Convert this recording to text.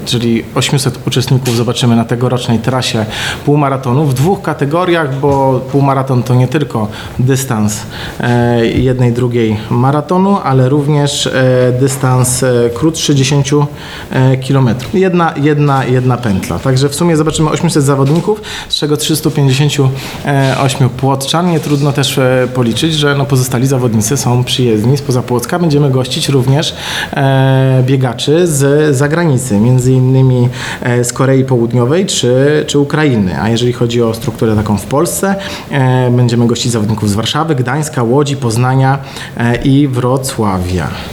Czyli 800 uczestników zobaczymy na tegorocznej trasie półmaratonu w dwóch kategoriach, bo półmaraton to nie tylko dystans jednej, drugiej maratonu, ale również dystans krótszy 10 km. Jedna pętla. Także w sumie zobaczymy 800 zawodników, z czego 358 Płotczan. Nie trudno też policzyć, że pozostali zawodnicy są przyjezdni spoza Płocka. Będziemy gościć również biegaczy z zagranicy, między innymi z Korei Południowej czy Ukrainy. A jeżeli chodzi o strukturę taką w Polsce, będziemy gościć zawodników z Warszawy, Gdańska, Łodzi, Poznania i Wrocławia.